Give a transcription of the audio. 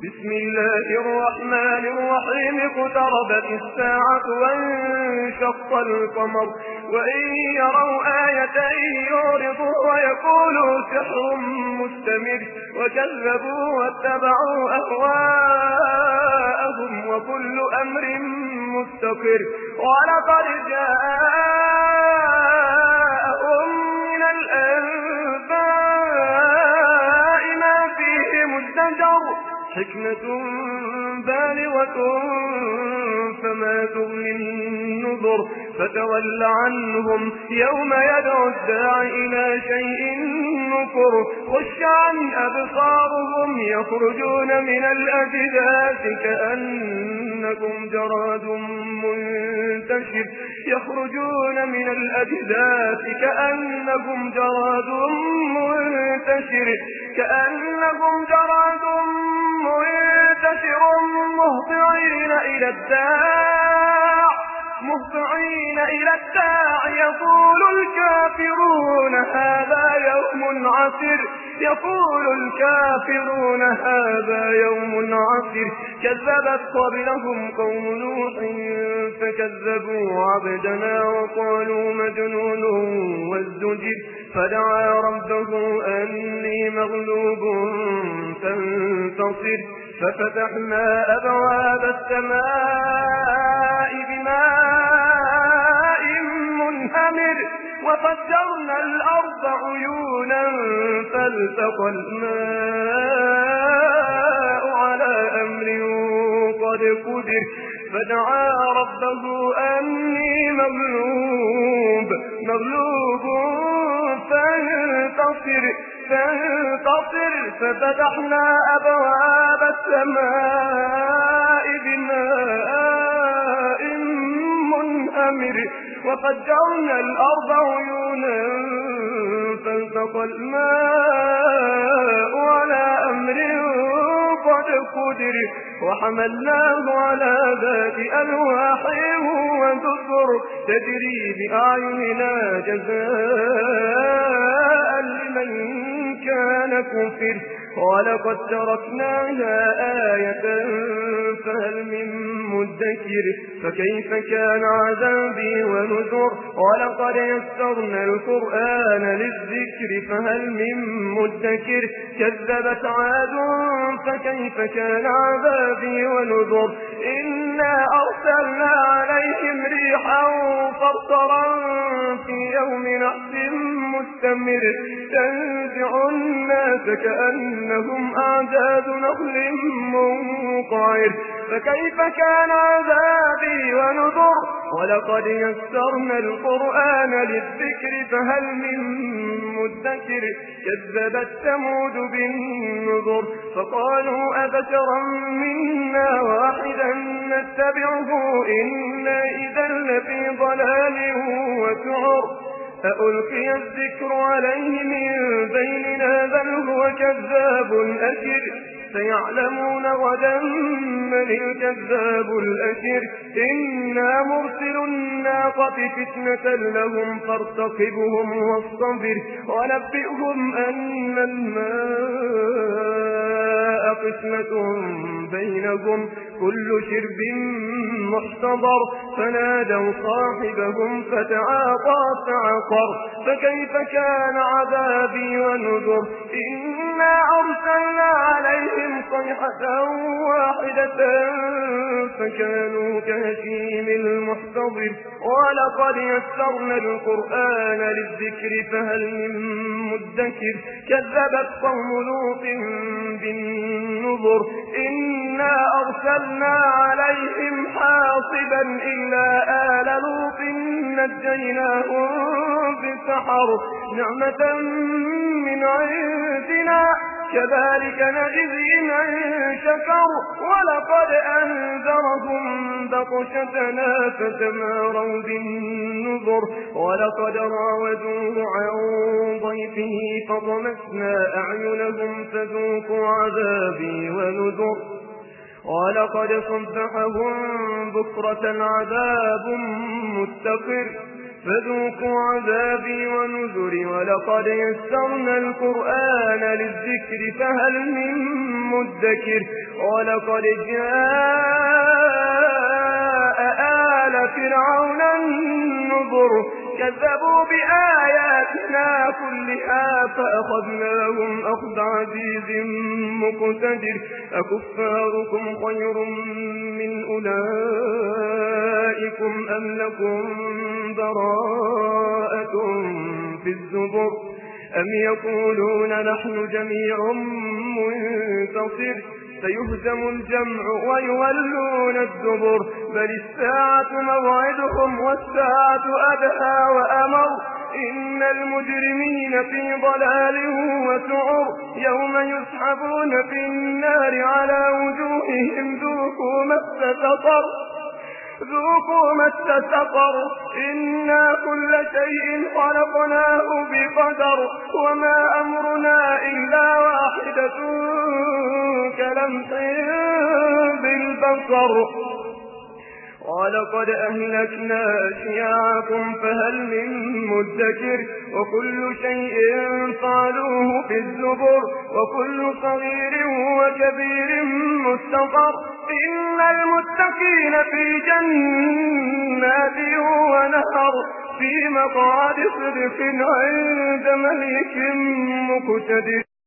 بسم الله الرحمن الرحيم اقتربت الساعة وانشق القمر وإن يروا آية يعرضوا ويقولوا سحر مستمر وكذبوا واتبعوا أهواءهم وكل أمر مستقر ولقد جاءهم من الأنباء ما فيه مزدجر حكمة بالغة فما تغني النذر فتول عنهم يوم يدعو الداعي إلى شيء نكر خش عن أبصارهم يخرجون من الأجداث كأنكم جراد منتشر يخرجون من الأجداث كأنكم جراد منتشر مهطعين إلى الداع يقول الكافرون هذا يوم عسر كذبت قبلهم قوم نوح فكذبوا عبدنا وقالوا مجنون وازدجر فدعا ربه أني مغلوب فانتصر ففتحنا أبواب السماء بماء منهمر وفجرنا الأرض عيونا فالتقى الماء على أمر قد قدر فدعا ربه أني مغلوب فانتصر ففتحنا أبواب السماء بماء منهمر وفجرنا الأرض عيونا فالتقى الماء على أمر قد قدر وحملناه على ذات ألواح ودسر تجري بأعيننا جزاء لمن كان كفر ولقد تركناها آية فهل من مدكر فكيف كان عذابي ونذر ولقد يسرنا القرآن للذكر فهل من مدكر كذبت عاد فكيف كان عذابي ونذر إنا أرسلنا عليهم ريحا صرصرا في يوم نحس مستمر تنزع الناس كأنهم أعجاز نخل منقعر فكيف كان عذابي ونذر ولقد يسرنا القرآن للذكر فهل من مدكر كذبت ثمود بالنذر فقالوا أبشرا منا واحدا نتبعه إنا إذا لفي ضلال وسعر أألقي الذكر عليه من بيننا بل هو كذاب أشر سيعلمون غدا من الكذاب الأشر إنا مرسل الناقة فتنة لهم فارتقبهم واصطبر ونبئهم أن الماء قسمة بينهم كل شرب محتضر فنادوا صاحبهم فتعاطى فعقر فكيف كان عذابي ونذر إنا أرسلنا عليهم صيحة واحدة فكانوا كهشيم المحتضر ولقد يسرنا القرآن للذكر فهل من مدكر كذبت قوم لوط بالنذر إنا أرسلنا عليهم حاصبا إلا آل لوط نجيناهم بسحر نعمة من عندنا كذلك نجزي من شكر ولقد أنذرهم بطشتنا فتماروا بالنذر ولقد راودوه عن ضيفه فطمسنا أعينهم فذوقوا عذابي ونذر ولقد صبحهم بكرة عذاب مستقر فذوقوا عذابي ونذري ولقد يسرنا القرآن للذكر فهل من مدكر ولقد جاء آل فرعون النذر كذبوا بآياتنا كلها فأخذناهم أخذ عزيز مقتدر أكفاركم خير من أولئكم أم لكم براءة في الزبر أم يقولون نحن جميع منتصر سيهزم الجمع ويولون الدبر بل الساعة موعدهم والساعة أدهى وأمر إن المجرمين في ضلال وسعر يوم يسحبون في النار على وجوههم ذوقوا مس سقر إنا كل شيء خلقناه بقدر وما أمرنا إلا واحدة كلمح بالبصر ولقد أهلكنا أشياعكم فهل من مدكر وكل شيء فعلوه في الزبر وكل صغير وكبير مستقر إن المتقين في جنات ونهر في مقعد صدق عند ملك مقتدر